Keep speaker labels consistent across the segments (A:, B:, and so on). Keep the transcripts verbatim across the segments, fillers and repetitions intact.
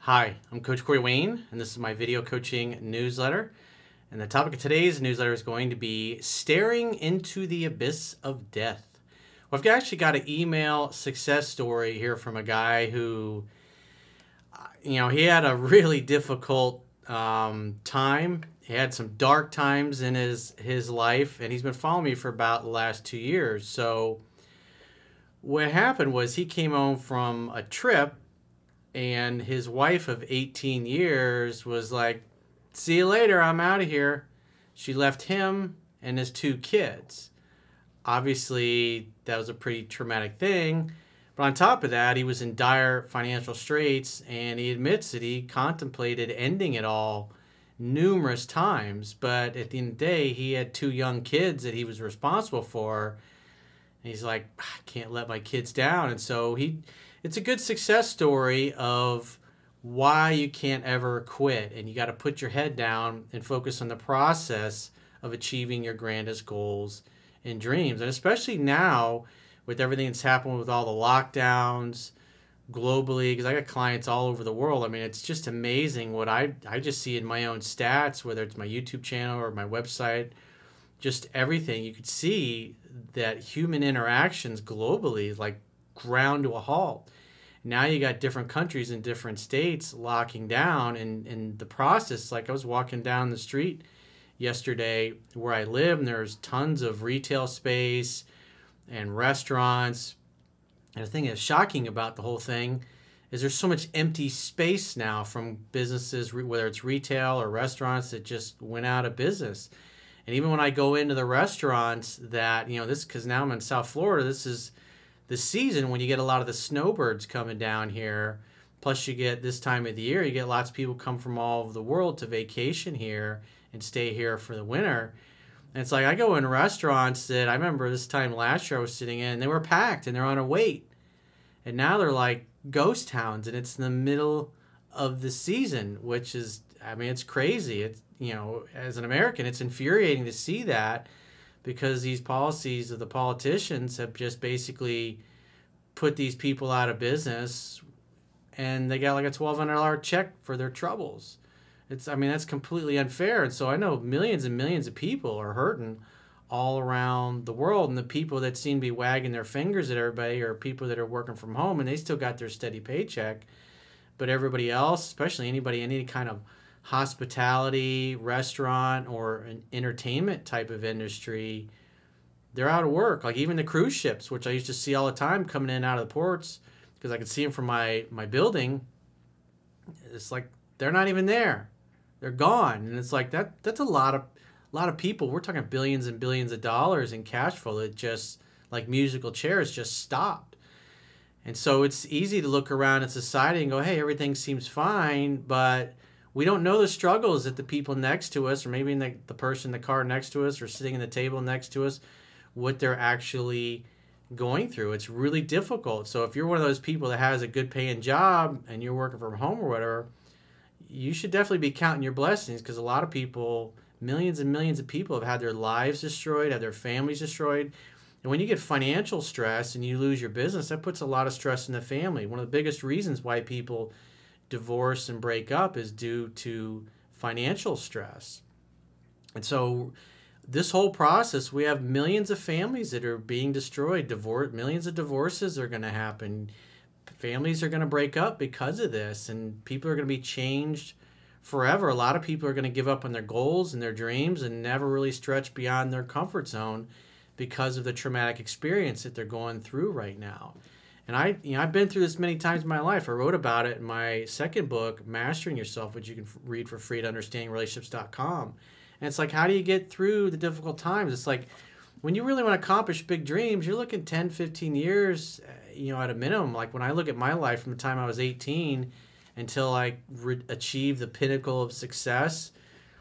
A: Hi, I'm Coach Corey Wayne, and this is my video coaching newsletter. And the topic of today's newsletter is going to be staring into the abyss of death. Well, I've actually got an email success story here from a guy who, you know, he had a really difficult um, time. He had some dark times in his, his life, and he's been following me for about the last two years. So what happened was he came home from a trip, and his wife of eighteen years was like, "See you later, I'm out of here." She left him and his two kids. Obviously, that was a pretty traumatic thing. But on top of that, he was in dire financial straits, and he admits that he contemplated ending it all numerous times. But at the end of the day, he had two young kids that he was responsible for. And he's like, "I can't let my kids down." And so he... It's a good success story of why you can't ever quit, and you got to put your head down and focus on the process of achieving your grandest goals and dreams. And especially now with everything that's happened with all the lockdowns globally, because I got clients all over the world. I mean, it's just amazing what I, I just see in my own stats, whether it's my YouTube channel or my website, just everything. You could see that human interactions globally like ground to a halt. Now you got different countries in different states locking down, and in the process, like I was walking down the street yesterday where I live, and there's tons of retail space and restaurants. And the thing that's shocking about the whole thing is there's so much empty space now from businesses, whether it's retail or restaurants, that just went out of business. And even when I go into the restaurants that, you know, this, because now I'm in South Florida, this is the season when you get a lot of the snowbirds coming down here. Plus you get this time of the year, you get lots of people come from all over the world to vacation here and stay here for the winter. And it's like I go in restaurants that I remember this time last year I was sitting in, and they were packed and they're on a wait. And now they're like ghost towns, and it's in the middle of the season, which is, I mean, it's crazy. It's, you know, as an American, it's infuriating to see that, because these policies of the politicians have just basically put these people out of business, and they got like a twelve hundred dollars check for their troubles. It's, I mean, that's completely unfair. And so I know millions and millions of people are hurting all around the world, and the people that seem to be wagging their fingers at everybody are people that are working from home, and they still got their steady paycheck. But everybody else, especially anybody in any kind of hospitality, restaurant, or an entertainment type of industry, they're out of work. Like even the cruise ships, which I used to see all the time coming in and out of the ports, because I could see them from my, my building. It's like they're not even there. They're gone. And it's like that that's a lot of a lot of people. We're talking billions and billions of dollars in cash flow that just, like musical chairs, just stopped. And so it's easy to look around at society and go, hey, everything seems fine, but we don't know the struggles that the people next to us, or maybe the, the person in the car next to us, or sitting in the table next to us, what they're actually going through. It's really difficult. So if you're one of those people that has a good paying job and you're working from home or whatever, you should definitely be counting your blessings, because a lot of people, millions and millions of people, have had their lives destroyed, have their families destroyed. And when you get financial stress and you lose your business, that puts a lot of stress in the family. One of the biggest reasons why people divorce and break up is due to financial stress. And so this whole process, we have millions of families that are being destroyed. Divorce, millions of divorces are going to happen. Families are going to break up because of this, and people are going to be changed forever. A lot of people are going to give up on their goals and their dreams and never really stretch beyond their comfort zone because of the traumatic experience that they're going through right now. And I, you know, I've been through this many times in my life. I wrote about it in my second book, Mastering Yourself, which you can read for free at understanding relationships dot com. And it's like, how do you get through the difficult times? It's like, when you really want to accomplish big dreams, you're looking ten, fifteen years, you know, at a minimum. Like when I look at my life from the time I was eighteen until I re- achieved the pinnacle of success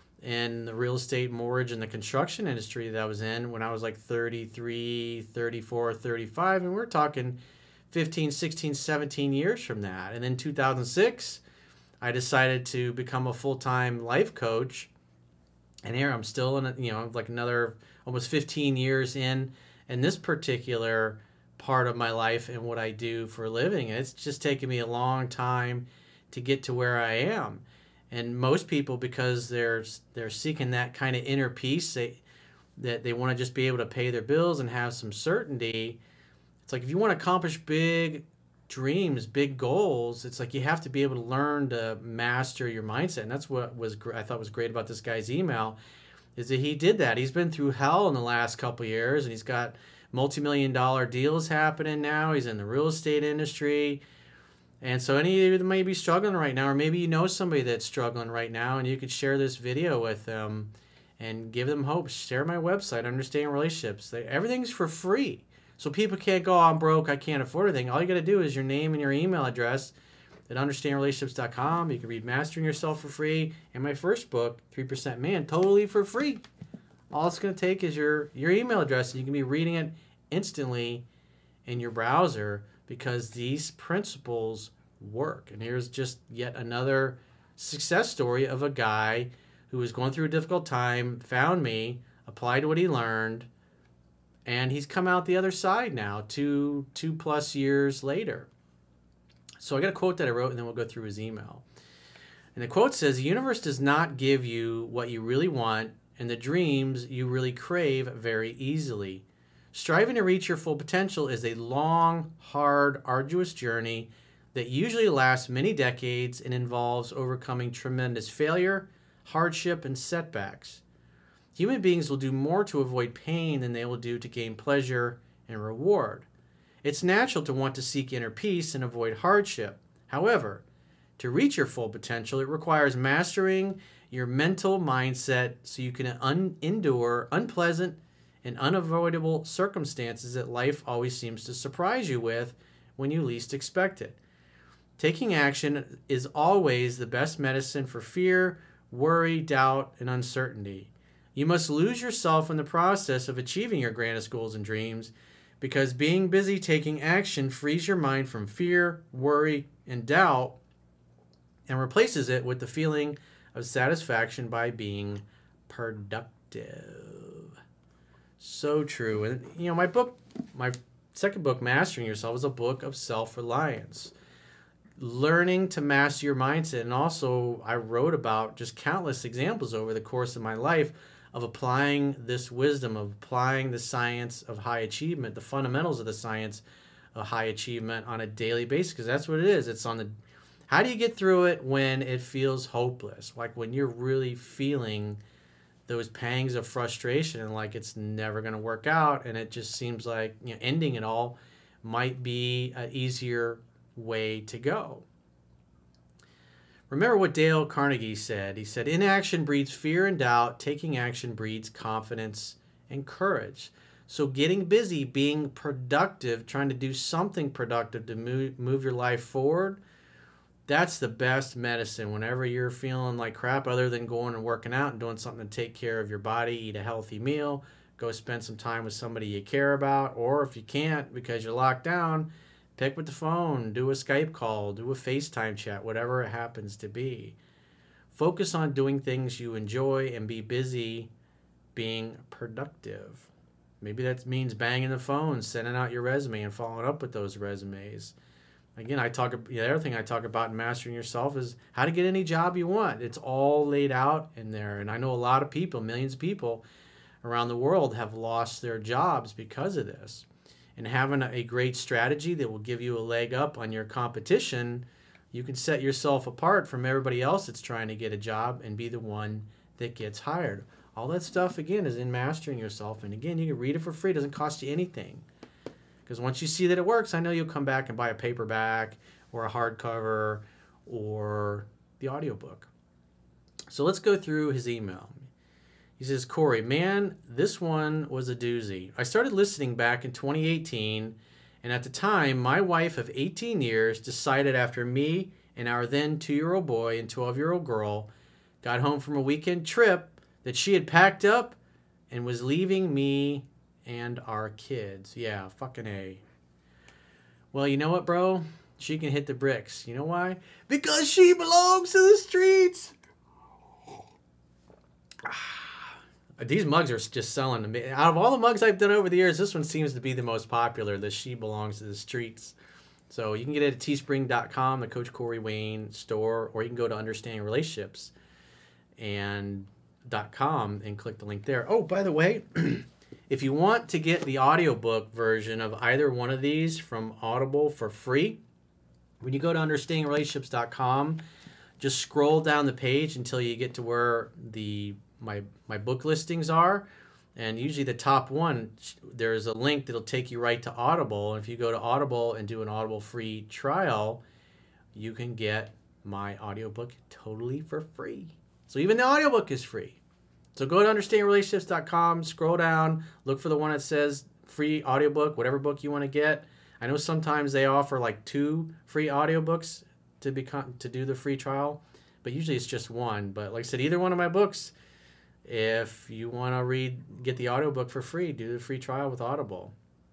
A: in the real estate, mortgage, and the construction industry that I was in when I was like thirty-three, thirty-four, thirty-five. And we're talking fifteen, sixteen, seventeen years from that. And then two thousand six, I decided to become a full-time life coach. And here I'm still in, a, you know, like another almost fifteen years in, in this particular part of my life and what I do for a living. And it's just taken me a long time to get to where I am. And most people, because they're they're seeking that kind of inner peace, they that they want to just be able to pay their bills and have some certainty. It's like if you want to accomplish big dreams, big goals, it's like you have to be able to learn to master your mindset. And that's what was I thought was great about this guy's email, is that he did that. He's been through hell in the last couple of years, and he's got multi-million dollar deals happening now. He's in the real estate industry. And so any of you that may be struggling right now, or maybe you know somebody that's struggling right now, and you could share this video with them and give them hope. Share my website, Understanding Relationships. They, everything's for free. So people can't go, oh, I'm broke, I can't afford anything. All you got to do is your name and your email address at understanding relationships dot com. You can read Mastering Yourself for free. And my first book, three percent Man, totally for free. All it's going to take is your, your email address, and you can be reading it instantly in your browser, because these principles work. And here's just yet another success story of a guy who was going through a difficult time, found me, applied what he learned, and he's come out the other side now, two, two plus years later. So I got a quote that I wrote, and then we'll go through his email. And the quote says, "The universe does not give you what you really want and the dreams you really crave very easily. Striving to reach your full potential is a long, hard, arduous journey that usually lasts many decades and involves overcoming tremendous failure, hardship, and setbacks. Human beings will do more to avoid pain than they will do to gain pleasure and reward. It's natural to want to seek inner peace and avoid hardship. However, to reach your full potential, it requires mastering your mental mindset so you can un- endure unpleasant and unavoidable circumstances that life always seems to surprise you with when you least expect it. Taking action is always the best medicine for fear, worry, doubt, and uncertainty. You must lose yourself in the process of achieving your grandest goals and dreams, because being busy taking action frees your mind from fear, worry, and doubt, and replaces it with the feeling of satisfaction by being productive." So true. And, you know, my book, my second book, Mastering Yourself, is a book of self-reliance. Learning to master your mindset. And also, I wrote about just countless examples over the course of my life of applying this wisdom, of applying the science of high achievement, the fundamentals of the science of high achievement on a daily basis, because that's what it is. It's on the, how do you get through it when it feels hopeless? Like when you're really feeling those pangs of frustration and like it's never going to work out, and it just seems like, you know, ending it all might be an easier way to go. Remember what Dale Carnegie said. He said, "Inaction breeds fear and doubt. Taking action breeds confidence and courage." So getting busy, being productive, trying to do something productive to move, move your life forward, that's the best medicine whenever you're feeling like crap, other than going and working out and doing something to take care of your body. Eat a healthy meal, go spend some time with somebody you care about, or if you can't because you're locked down, pick up the phone, do a Skype call, do a FaceTime chat, whatever it happens to be. Focus on doing things you enjoy and be busy being productive. Maybe that means banging the phone, sending out your resume, and following up with those resumes. Again, I talk. The other thing I talk about in Mastering Yourself is how to get any job you want. It's all laid out in there. And I know a lot of people, millions of people around the world, have lost their jobs because of this. And having a great strategy that will give you a leg up on your competition, you can set yourself apart from everybody else that's trying to get a job and be the one that gets hired. All that stuff, again, is in Mastering Yourself. And again, you can read it for free. It doesn't cost you anything. Because once you see that it works, I know you'll come back and buy a paperback or a hardcover or the audiobook. So let's go through his email. He says, "Corey, man, this one was a doozy. I started listening back in twenty eighteen, and at the time, my wife of eighteen years decided after me and our then two-year-old boy and twelve-year-old girl got home from a weekend trip that she had packed up and was leaving me and our kids." Yeah, fucking A. Well, you know what, bro? She can hit the bricks. You know why? Because she belongs to the streets. These mugs are just selling to me. Out of all the mugs I've done over the years, this one seems to be the most popular, the "She Belongs to the Streets" So you can get it at teespring dot com, the Coach Corey Wayne store, or you can go to understanding relationships and .com and click the link there. Oh, by the way, if you want to get the audiobook version of either one of these from Audible for free, when you go to understanding relationships dot com, just scroll down the page until you get to where the my my book listings are. And usually the top one, there's a link that'll take you right to Audible. And if you go to Audible and do an Audible free trial, you can get my audiobook totally for free. So even the audiobook is free. So go to understanding relationships dot com, scroll down, look for the one that says free audiobook, whatever book you want to get. I know sometimes they offer like two free audiobooks to become to do the free trial, but usually it's just one. But like I said, either one of my books, if you want to read, get the audiobook for free, do the free trial with Audible.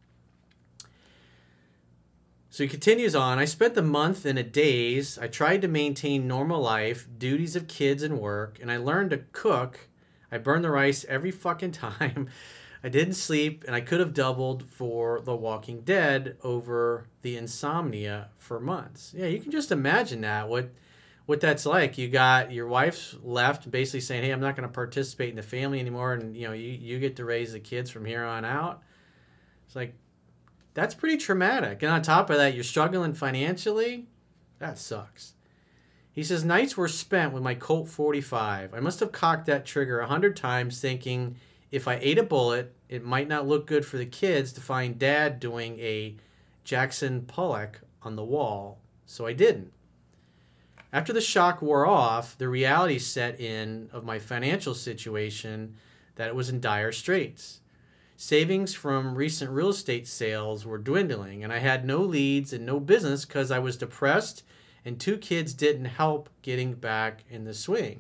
A: So he continues on. I spent the month in a daze. I tried to maintain normal life, duties of kids and work, and I learned to cook. I burned the rice every fucking time. I didn't sleep, and I could have doubled for The Walking Dead over the insomnia for months. Yeah, you can just imagine that. What what that's like. You got your wife's left basically saying, hey, I'm not going to participate in the family anymore, and you know you, you get to raise the kids from here on out. It's like, that's pretty traumatic. And on top of that, you're struggling financially. That sucks. He says, nights were spent with my Colt forty-five. I must have cocked that trigger a hundred times thinking if I ate a bullet, it might not look good for the kids to find Dad doing a Jackson Pollock on the wall. So I didn't. After the shock wore off, the reality set in of my financial situation that it was in dire straits. Savings from recent real estate sales were dwindling, and I had no leads and no business because I was depressed, and two kids didn't help getting back in the swing.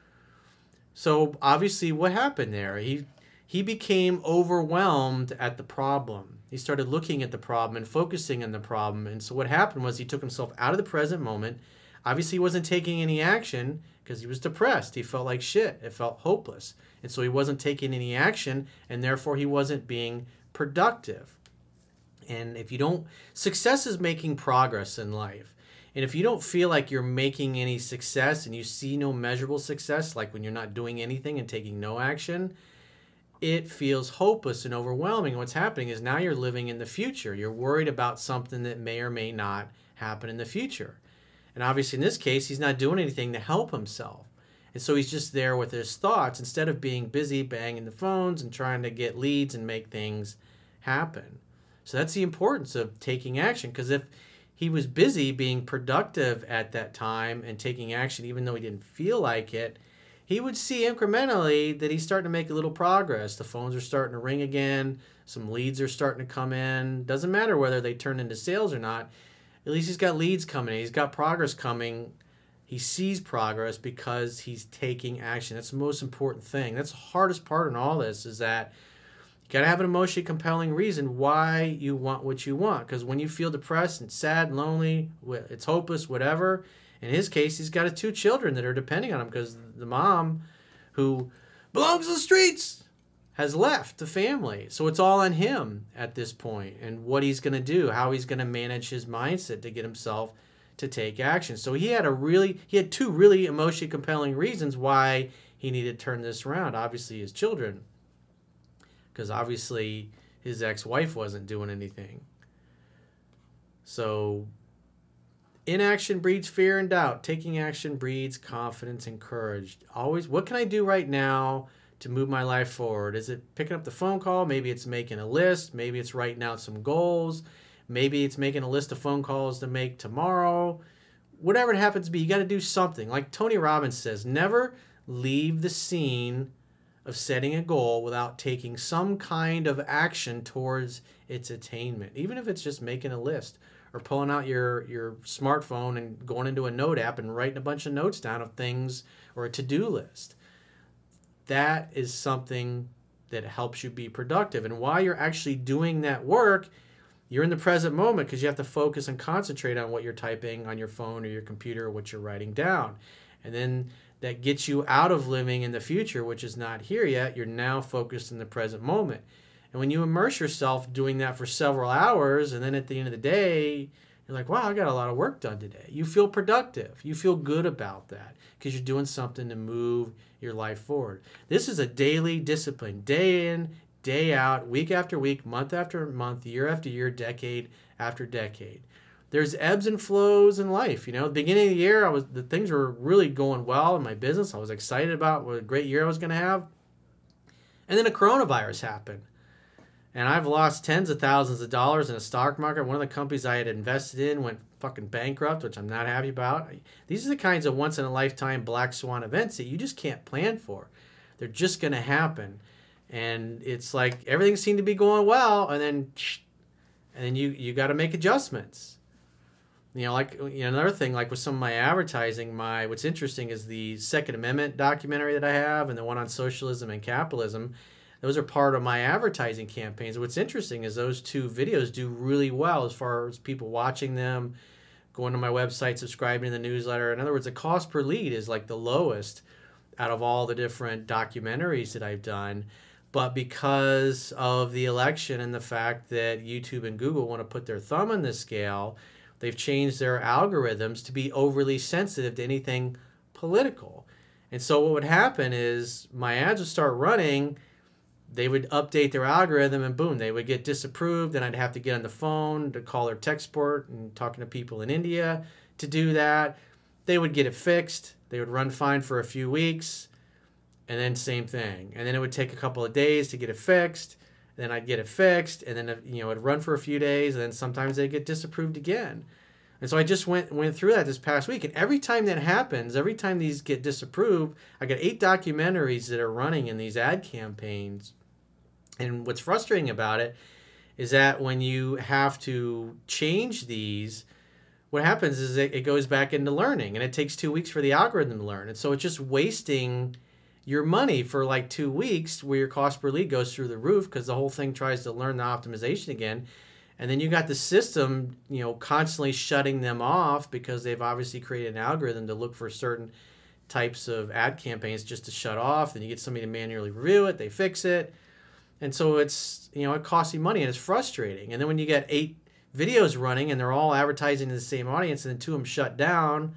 A: So obviously what happened there? He, he became overwhelmed at the problem. He started looking at the problem and focusing on the problem. And so what happened was he took himself out of the present moment. Obviously he wasn't taking any action because he was depressed. He felt like shit. It felt hopeless. And so he wasn't taking any action, and therefore he wasn't being productive. And if you don't, success is making progress in life. And if you don't feel like you're making any success and you see no measurable success, like when you're not doing anything and taking no action, it feels hopeless and overwhelming. And what's happening is now you're living in the future. You're worried about something that may or may not happen in the future. And obviously in this case, he's not doing anything to help himself. And so he's just there with his thoughts instead of being busy banging the phones and trying to get leads and make things happen. So that's the importance of taking action, because if he was busy being productive at that time and taking action even though he didn't feel like it, he would see incrementally that he's starting to make a little progress. The phones are starting to ring again. Some leads are starting to come in. Doesn't matter whether they turn into sales or not. At least he's got leads coming in. He's got progress coming. He sees progress because he's taking action. That's the most important thing. That's the hardest part in all this, is that you got to have an emotionally compelling reason why you want what you want. Because when you feel depressed and sad and lonely, it's hopeless, whatever. In his case, he's got two children that are depending on him because the mom, who belongs to the streets, has left the family. So it's all on him at this point and what he's going to do, how he's going to manage his mindset to get himself to take action. So he had a really, he had two really emotionally compelling reasons why he needed to turn this around. Obviously his children, because obviously his ex-wife wasn't doing anything. So inaction breeds fear and doubt. Taking action breeds confidence and courage. Always, what can I do right now to move my life forward? Is it picking up the phone call? Maybe it's making a list. Maybe it's writing out some goals. Maybe it's making a list of phone calls to make tomorrow. Whatever it happens to be, you got to do something. Like Tony Robbins says, never leave the scene of setting a goal without taking some kind of action towards its attainment. Even if it's just making a list or pulling out your, your smartphone and going into a note app and writing a bunch of notes down of things, or a to-do list. That is something that helps you be productive. And while you're actually doing that work, you're in the present moment because you have to focus and concentrate on what you're typing on your phone or your computer or what you're writing down. And then that gets you out of living in the future, which is not here yet. You're now focused in the present moment. And when you immerse yourself doing that for several hours, and then at the end of the day, You're like, wow, I got a lot of work done today. You feel productive. You feel good about that because you're doing something to move your life forward. This is a daily discipline, day in, day out, week after week, month after month, year after year, decade after decade. There's ebbs and flows in life. You know, at the beginning of the year, I was the things were really going well in my business. I was excited about what a great year I was going to have. And then a coronavirus happened. And I've lost tens of thousands of dollars in the stock market. One of the companies I had invested in went fucking bankrupt, which I'm not happy about. These are the kinds of once-in-a-lifetime black swan events that you just can't plan for. They're just going to happen. And it's like everything seemed to be going well, and then and then you, you got to make adjustments. You know, like you know, another thing, like with some of my advertising, my what's interesting is the Second Amendment documentary that I have and the one on socialism and capitalism. Those are part of my advertising campaigns. What's interesting is those two videos do really well as far as people watching them, going to my website, subscribing to the newsletter. In other words, the cost per lead is like the lowest out of all the different documentaries that I've done. But because of the election and the fact that YouTube and Google want to put their thumb on the scale, they've changed their algorithms to be overly sensitive to anything political. And so what would happen is my ads would start running, they would update their algorithm, and boom, they would get disapproved, and I'd have to get on the phone to call their tech support and talking to people in India to do that. They would get it fixed. They would run fine for a few weeks, and then same thing. And then it would take a couple of days to get it fixed. Then I'd get it fixed, and then you know it'd run for a few days, and then sometimes they'd get disapproved again. And so I just went went through that this past week, and every time that happens, every time these get disapproved, I got eight documentaries that are running in these ad campaigns. And what's frustrating about it is that when you have to change these, what happens is it, it goes back into learning, and it takes two weeks for the algorithm to learn. And so it's just wasting your money for like two weeks where your cost per lead goes through the roof because the whole thing tries to learn the optimization again. And then you got the system, you know, constantly shutting them off because they've obviously created an algorithm to look for certain types of ad campaigns just to shut off. Then you get somebody to manually review it, they fix it. And so it's, you know, it costs you money and it's frustrating. And then when you get eight videos running and they're all advertising to the same audience and then two of them shut down,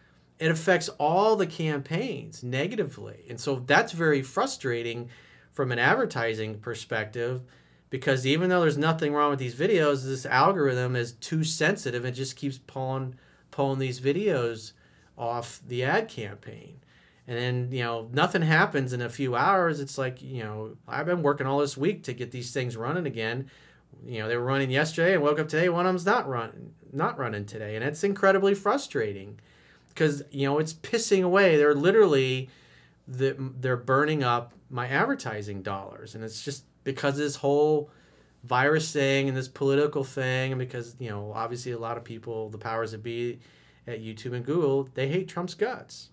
A: it affects all the campaigns negatively. And so that's very frustrating from an advertising perspective, because even though there's nothing wrong with these videos, this algorithm is too sensitive and just keeps pulling, pulling these videos off the ad campaign. And then, you know, nothing happens in a few hours. It's like, you know, I've been working all this week to get these things running again. You know, they were running yesterday and woke up today. One of them's not run, not running today. And it's incredibly frustrating because, you know, it's pissing away. They're literally, the, they're burning up my advertising dollars. And it's just because of this whole virus thing and this political thing. And because, you know, obviously a lot of people, the powers that be at YouTube and Google, they hate Trump's guts.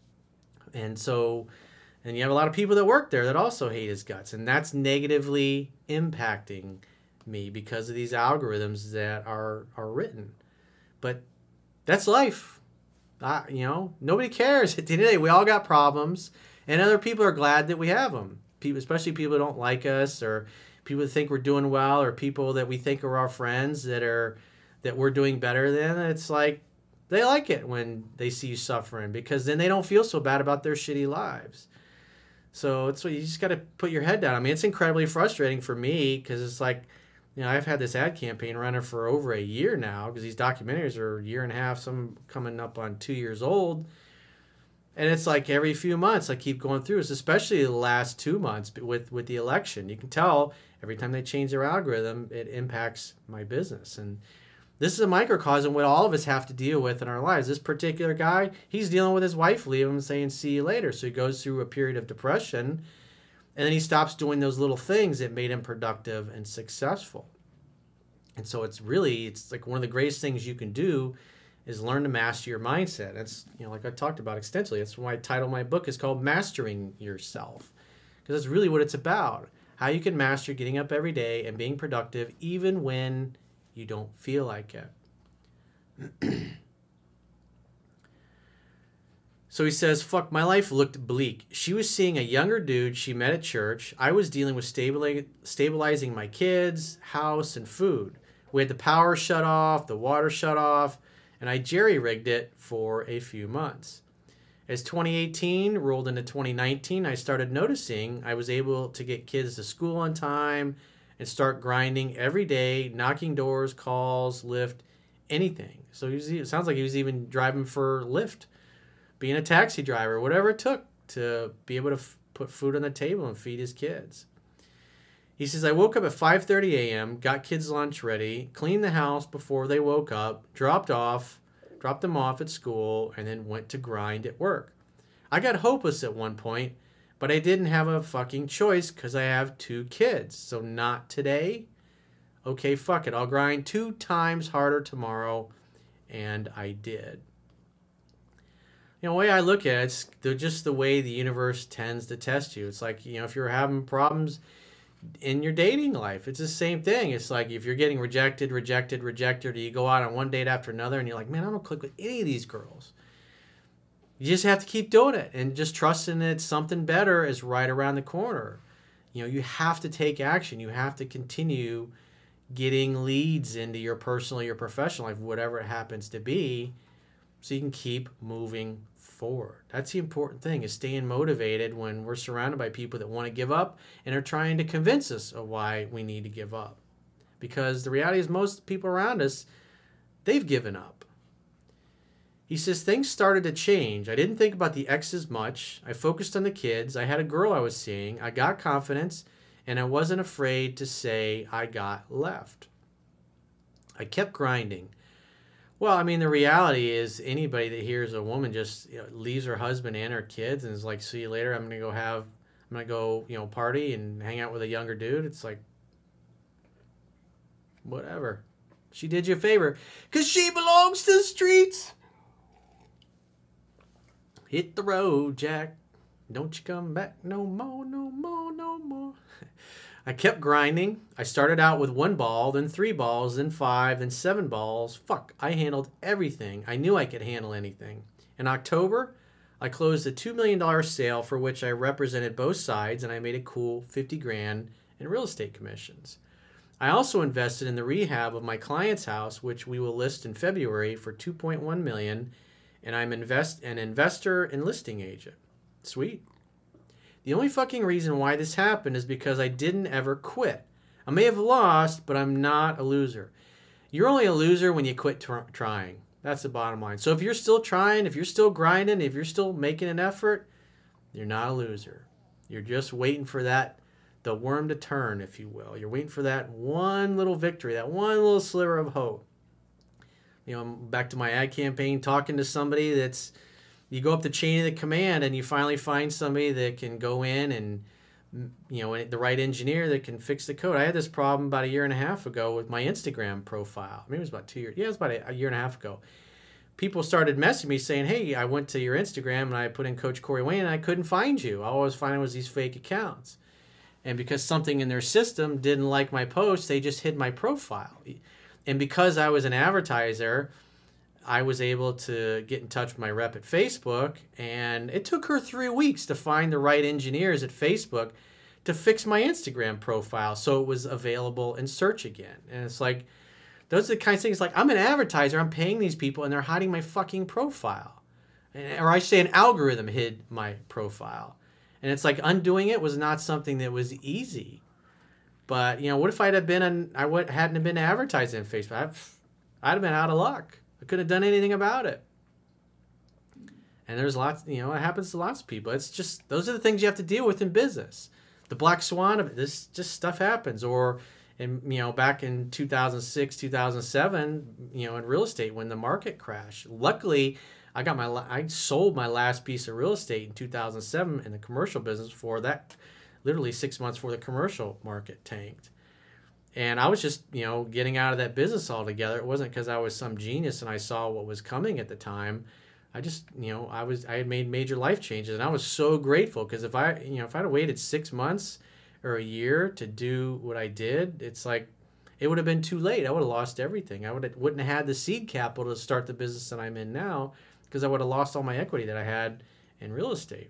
A: And so, and you have a lot of people that work there that also hate his guts. And that's negatively impacting me because of these algorithms that are, are written. But that's life. Uh, you know, nobody cares. At the end of the day, we all got problems. And other people are glad that we have them. People, especially people who don't like us, or people that think we're doing well, or people that we think are our friends that are that we're doing better than. It's like, they like it when they see you suffering because then they don't feel so bad about their shitty lives. So it's what you just got to put your head down. I mean, it's incredibly frustrating for me because it's like, you know, I've had this ad campaign running for over a year now because these documentaries are a year and a half, some coming up on two years old. And it's like every few months I keep going through this, especially the last two months with, with the election. You can tell every time they change their algorithm, it impacts my business. And this is a microcosm what all of us have to deal with in our lives. This particular guy, he's dealing with his wife leaving him and saying, see you later. So he goes through a period of depression, and then he stops doing those little things that made him productive and successful. And so it's really, it's like one of the greatest things you can do is learn to master your mindset. That's, you know, like I talked about extensively. That's why I title my book is called Mastering Yourself, because that's really what it's about. How you can master getting up every day and being productive even when you don't feel like it. So he says, fuck, my life looked bleak. She was seeing a younger dude she met at church. I was dealing with stabilizing my kids, house, and food. We had the power shut off, the water shut off, and I jerry-rigged it for a few months. As twenty eighteen rolled into twenty nineteen, I started noticing I was able to get kids to school on time and start grinding every day, knocking doors, calls, Lyft, anything. So he was, it sounds like he was even driving for Lyft, being a taxi driver, whatever it took to be able to f- put food on the table and feed his kids. He says, I woke up at five thirty a.m., got kids' lunch ready, cleaned the house before they woke up, dropped off, dropped them off at school, and then went to grind at work. I got hopeless at one point, but I didn't have a fucking choice because I have two kids. So not today. Okay, fuck it. I'll grind two times harder tomorrow. And I did. You know, the way I look at it, it's just the way the universe tends to test you. It's like, you know, if you're having problems in your dating life, it's the same thing. It's like if you're getting rejected, rejected, rejected, or you go out on one date after another and you're like, man, I don't click with any of these girls. You just have to keep doing it and just trusting that something better is right around the corner. You know, you have to take action. You have to continue getting leads into your personal, your professional life, whatever it happens to be, so you can keep moving forward. That's the important thing, is staying motivated when we're surrounded by people that want to give up and are trying to convince us of why we need to give up. Because the reality is most people around us, they've given up. He says, things started to change. I didn't think about the exes much. I focused on the kids. I had a girl I was seeing. I got confidence, and I wasn't afraid to say I got left. I kept grinding. Well, I mean, the reality is anybody that hears a woman just, you know, leaves her husband and her kids and is like, see you later, I'm going to go have, I'm going to go, you know, party and hang out with a younger dude. It's like, whatever. She did you a favor because she belongs to the streets. Hit the road, Jack. Don't you come back no more, no more, no more. I kept grinding. I started out with one ball, then three balls, then five, then seven balls. Fuck, I handled everything. I knew I could handle anything. In October, I closed a two million dollars sale for which I represented both sides, and I made a cool fifty grand in real estate commissions. I also invested in the rehab of my client's house, which we will list in February for two point one million dollars, and I'm invest an investor and listing agent. Sweet. The only fucking reason why this happened is because I didn't ever quit. I may have lost, but I'm not a loser. You're only a loser when you quit tr- trying. That's the bottom line. So if you're still trying, if you're still grinding, if you're still making an effort, you're not a loser. You're just waiting for that, the worm to turn, if you will. You're waiting for that one little victory, that one little sliver of hope. You know, back to my ad campaign, talking to somebody that's, you go up the chain of the command and you finally find somebody that can go in and, you know, the right engineer that can fix the code. I had this problem about a year and a half ago with my Instagram profile. Maybe it was about two years. Yeah, it was about a year and a half ago. People started messaging me saying, hey, I went to your Instagram and I put in Coach Corey Wayne and I couldn't find you. All I was finding was these fake accounts. And because something in their system didn't like my post, they just hid my profile. And because I was an advertiser, I was able to get in touch with my rep at Facebook, and it took her three weeks to find the right engineers at Facebook to fix my Instagram profile so it was available in search again. And it's like, those are the kinds of things, like, I'm an advertiser, I'm paying these people, and they're hiding my fucking profile. Or I say an algorithm hid my profile. And it's like, undoing it was not something that was easy. But, you know, what if I'd have been, an, I would, hadn't have been advertising on Facebook? I'd, I'd have been out of luck. I couldn't have done anything about it. And there's lots, you know, it happens to lots of people. It's just, those are the things you have to deal with in business. The black swan of it, this just stuff happens. Or, in, you know, back in two thousand six, two thousand seven, you know, in real estate when the market crashed. Luckily, I got my, I sold my last piece of real estate in two thousand seven in the commercial business for that, literally six months before the commercial market tanked. And I was just, you know, getting out of that business altogether. It wasn't because I was some genius and I saw what was coming at the time. I just, you know, I was, I had made major life changes, and I was so grateful because if I, you know, if I'd have waited six months or a year to do what I did, it's like, it would have been too late. I would have lost everything. I would have, wouldn't have had the seed capital to start the business that I'm in now because I would have lost all my equity that I had in real estate.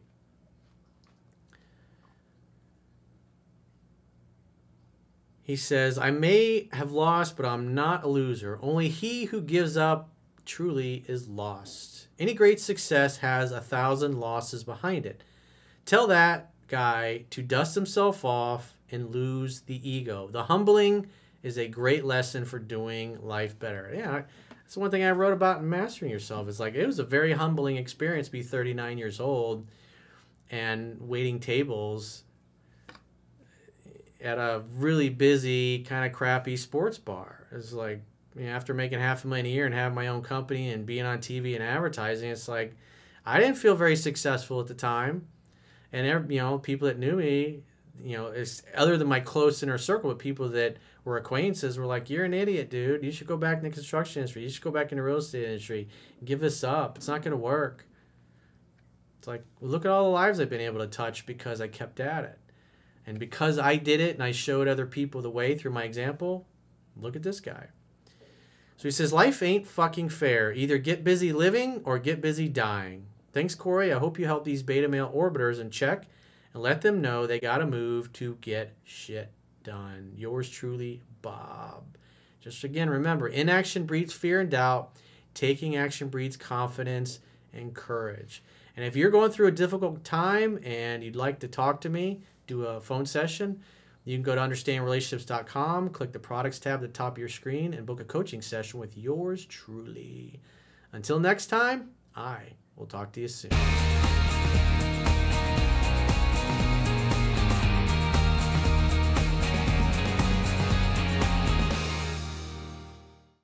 A: He says, I may have lost, but I'm not a loser. Only he who gives up truly is lost. Any great success has a thousand losses behind it. Tell that guy to dust himself off and lose the ego. The humbling is a great lesson for doing life better. Yeah, that's one thing I wrote about in Mastering Yourself. It's like, it was a very humbling experience to be thirty-nine years old and waiting tables at a really busy, kind of crappy sports bar. It's like, you know, after making half a million a year and having my own company and being on T V and advertising, it's like, I didn't feel very successful at the time. And, you know, people that knew me, you know, it's, other than my close inner circle, but people that were acquaintances were like, you're an idiot, dude. You should go back in the construction industry. You should go back in the real estate industry. Give this up. It's not going to work. It's like, well, look at all the lives I've been able to touch because I kept at it. And because I did it and I showed other people the way through my example, look at this guy. So he says, life ain't fucking fair. Either get busy living or get busy dying. Thanks, Corey. I hope you help these beta male orbiters in check and let them know they got to move to get shit done. Yours truly, Bob. Just again, remember, inaction breeds fear and doubt. Taking action breeds confidence and courage. And if you're going through a difficult time and you'd like to talk to me, do a phone session, you can go to understanding relationships dot com, click the products tab at the top of your screen, and book a coaching session with yours truly. Until next time, I will talk to you soon.